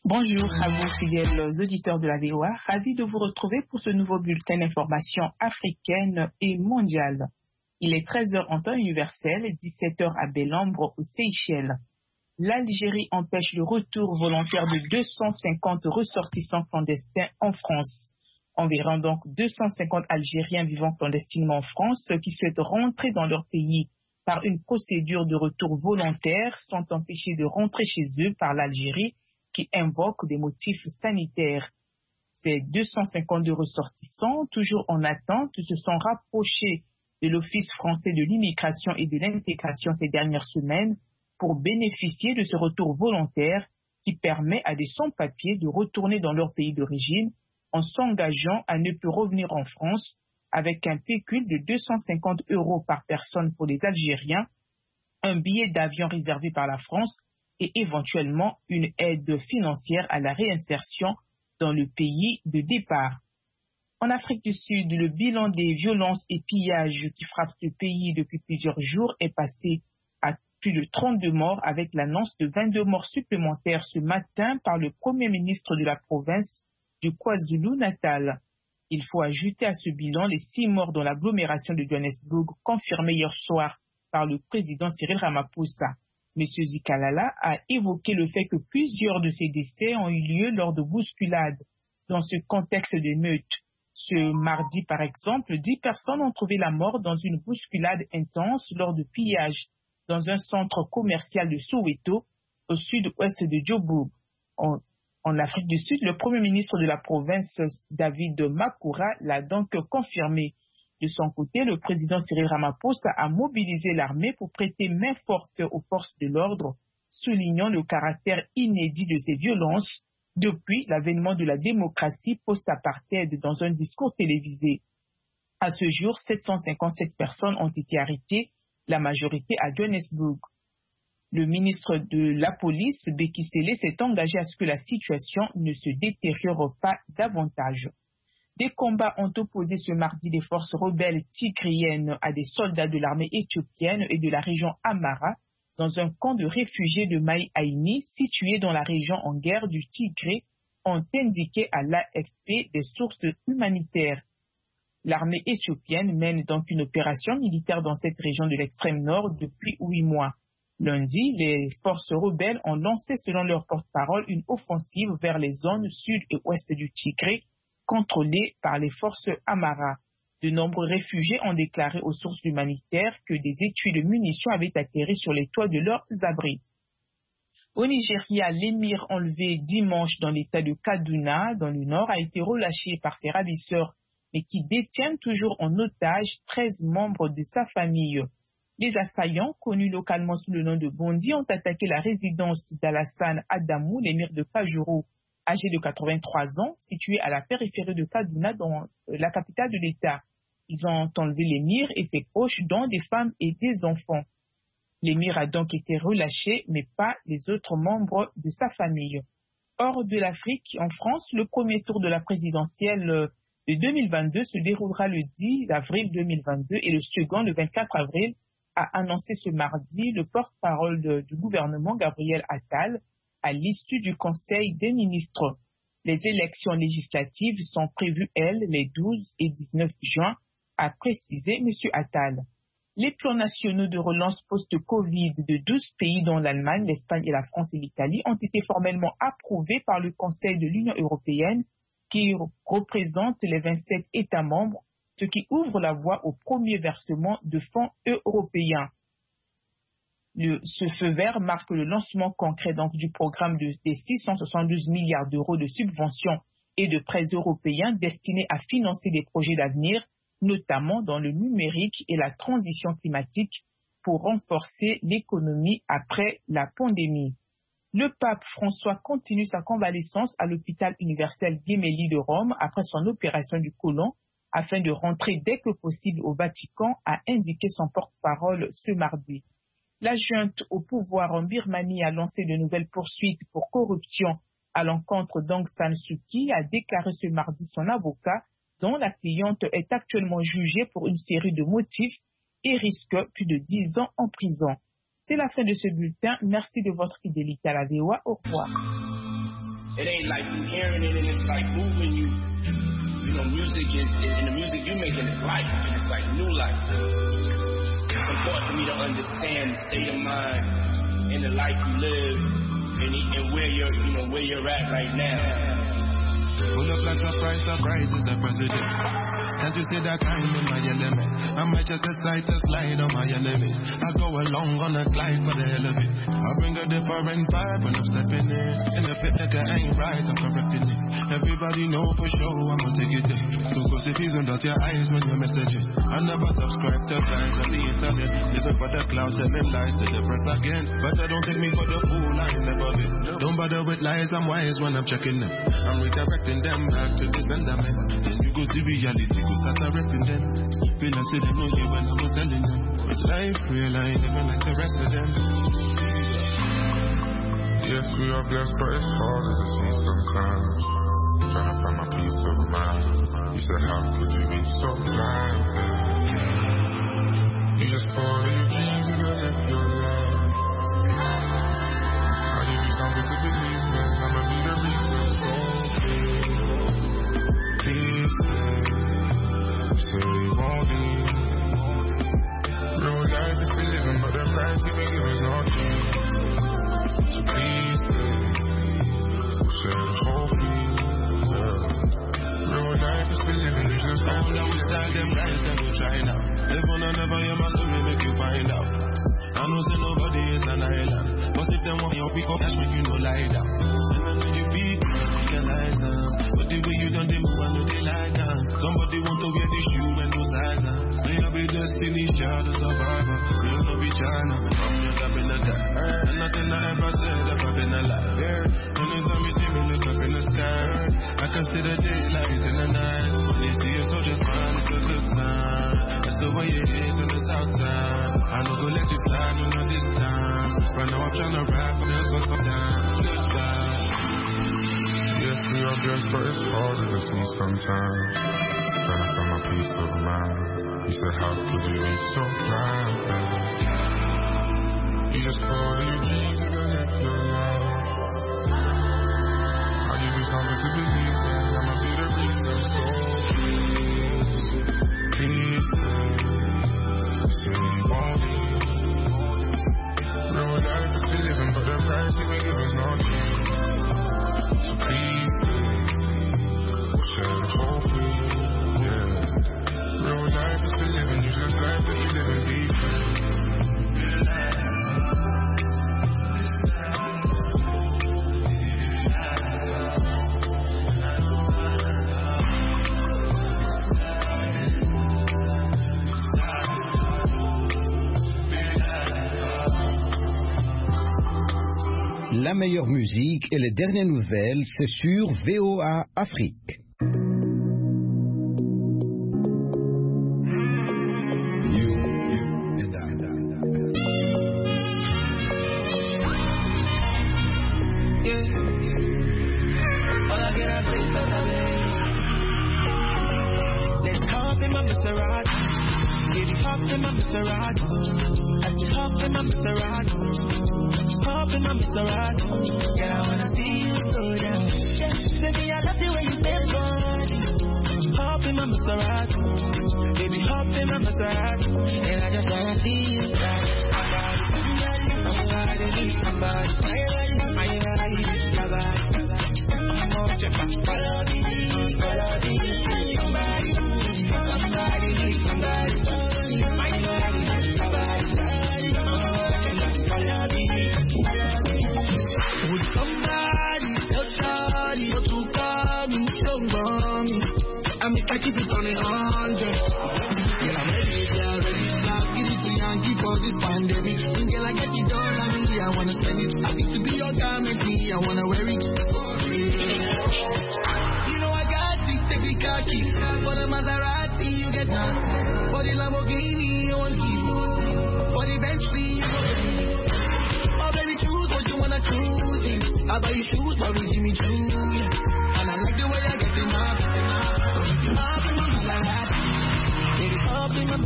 Bonjour à vous, fidèles auditeurs de la VOA. Ravi de vous retrouver pour ce nouveau bulletin d'information africaine et mondiale. Il est 13h en temps universel et 17h à Bellembre, aux Seychelles. L'Algérie empêche le retour volontaire de 250 ressortissants clandestins en France. Environ donc 250 Algériens vivant clandestinement en France qui souhaitent rentrer dans leur pays par une procédure de retour volontaire sont empêchés de rentrer chez eux par l'Algérie qui invoque des motifs sanitaires. Ces 252 ressortissants, toujours en attente, se sont rapprochés de l'Office français de l'immigration et de l'intégration ces dernières semaines pour bénéficier de ce retour volontaire qui permet à des sans-papiers de retourner dans leur pays d'origine en s'engageant à ne plus revenir en France avec un pécule de 250 € par personne pour les Algériens, un billet d'avion réservé par la France et éventuellement une aide financière à la réinsertion dans le pays de départ. En Afrique du Sud, le bilan des violences et pillages qui frappent ce pays depuis plusieurs jours est passé à plus de 32 morts avec l'annonce de 22 morts supplémentaires ce matin par le Premier ministre de la province du KwaZulu-Natal. Il faut ajouter à ce bilan les 6 morts dans l'agglomération de Johannesburg confirmés hier soir par le président Cyril Ramaphosa. M. Zikalala a évoqué le fait que plusieurs de ces décès ont eu lieu lors de bousculades. Dans ce contexte d'émeute, ce mardi par exemple, 10 personnes ont trouvé la mort dans une bousculade intense lors de pillages dans un centre commercial de Soweto, au sud-ouest de Joburg. En Afrique du Sud, le Premier ministre de la province, David Makoura, l'a donc confirmé. De son côté, le président Cyril Ramaphosa a mobilisé l'armée pour prêter main forte aux forces de l'ordre, soulignant le caractère inédit de ces violences depuis l'avènement de la démocratie post-apartheid dans un discours télévisé. À ce jour, 757 personnes ont été arrêtées, la majorité à Johannesburg. Le ministre de la police, Beki Cele, s'est engagé à ce que la situation ne se détériore pas davantage. Des combats ont opposé ce mardi des forces rebelles tigriennes à des soldats de l'armée éthiopienne et de la région Amara dans un camp de réfugiés de Mai Aini situé dans la région en guerre du Tigré, ont indiqué à l'AFP des sources humanitaires. L'armée éthiopienne mène donc une opération militaire dans cette région de l'extrême nord depuis 8 mois. Lundi, les forces rebelles ont lancé, selon leur porte-parole, une offensive vers les zones sud et ouest du Tigré, contrôlés par les forces Amara. De nombreux réfugiés ont déclaré aux sources humanitaires que des étuis de munitions avaient atterri sur les toits de leurs abris. Au Nigeria, l'émir enlevé dimanche dans l'état de Kaduna, dans le nord, a été relâché par ses ravisseurs, mais qui détiennent toujours en otage 13 membres de sa famille. Les assaillants, connus localement sous le nom de Bondi, ont attaqué la résidence d'Alassane Adamou, l'émir de Kajuru, âgé de 83 ans, situé à la périphérie de Kaduna, dans la capitale de l'État. Ils ont enlevé l'émir et ses proches, dont des femmes et des enfants. L'émir a donc été relâché, mais pas les autres membres de sa famille. Hors de l'Afrique, en France, le premier tour de la présidentielle de 2022 se déroulera le 10 avril 2022 et le second le 24 avril, a annoncé ce mardi le porte-parole du gouvernement, Gabriel Attal, à l'issue du Conseil des ministres. Les élections législatives sont prévues, elles, les 12 et 19 juin, a précisé M. Attal. Les plans nationaux de relance post-Covid de 12 pays, dont l'Allemagne, l'Espagne et la France et l'Italie, ont été formellement approuvés par le Conseil de l'Union européenne, qui représente les 27 États membres, ce qui ouvre la voie au premier versement de fonds européens. Ce feu vert marque le lancement concret donc du programme des 672 milliards d'euros de subventions et de prêts européens destinés à financer des projets d'avenir, notamment dans le numérique et la transition climatique, pour renforcer l'économie après la pandémie. Le pape François continue sa convalescence à l'hôpital universel Gemelli de Rome après son opération du côlon, afin de rentrer dès que possible au Vatican, a indiqué son porte-parole ce mardi. La junte au pouvoir en Birmanie a lancé de nouvelles poursuites pour corruption à l'encontre d'Aung San Suu Kyi, a déclaré ce mardi son avocat, dont la cliente est actuellement jugée pour une série de motifs et risque plus de 10 ans en prison. C'est la fin de ce bulletin. Merci de votre fidélité à la VOA. Au revoir. It ain't like you hearing it and it's like moving you. You know, music is and the music you making is life, and it's like new life. It's important for me to understand the state of mind and the life you live and where you're at right now. Pull up like surprise is the president. Can't you see that kind in my element? I might just decide to slide on my enemies. I go along on a glide for the hell of it. I bring a different vibe when I'm stepping in. In the pit nigga ain't right, I'm correcting it. Everybody know for sure I'ma take it there. So go see peas and dot your eyes when you're messaging. I never subscribe to fans on the internet. Listen for the clouds telling lies to the press again. But I don't take me for the fool, I ain't never been. Don't bother with lies, I'm wise when I'm checking them. I'm redirecting them back to the sender man. Then you go see reality, go start arresting them. Feel I say they know you when I'm not telling them. It's life real, I ain't living like the rest of them. Yes, we are blessed, but it's harder to see sometimes. Trying to find my peace of mind. You said, how could you be so blind? You just follow your dreams, you gotta live your life. I give you something to believe in, I'ma be the reason. So please say you won't leave. Real life is still living, but the price you may give is not cheap. So please share the whole fee. Real life is still living, you just found out we style them rights, then we try now. Live on and never hear my story, make you find out. I know say nobody is an island, but if them want your pick up, that's when you know lie down. And I know you beat me, realize now. But the way you done, they move, I know they lie down. Somebody want to wear the shoe and those eyes now. May I be destiny's child, the survivor. Real no be China, I'm just up in the dark. And nothing I ever said, ever been a lie. Anytime you see me, look up in the sky. I can see the daylight in the night. When you see a soldier smile, it's a good sign. That's the way it is when it's outside. I know go let you slide, you know this time. Right now I'm trying to rap, but there's no time. Goodbye. Yes, we are blessed, but it's harder to see sometimes. Trying to find my peace of mind. You said, how could you be so blind? You just follow your dreams, you gotta live your life. I'll give you something to believe in, I'ma be the reason. So please say you won't leave. Real life is still living, but the price you may give is not cheap. So please share the whole fee. Real life is still living, you just life that you live and be free. La meilleure musique et les dernières nouvelles, c'est sur VOA Afrique.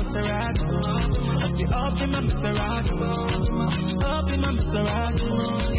Up in my Maserati.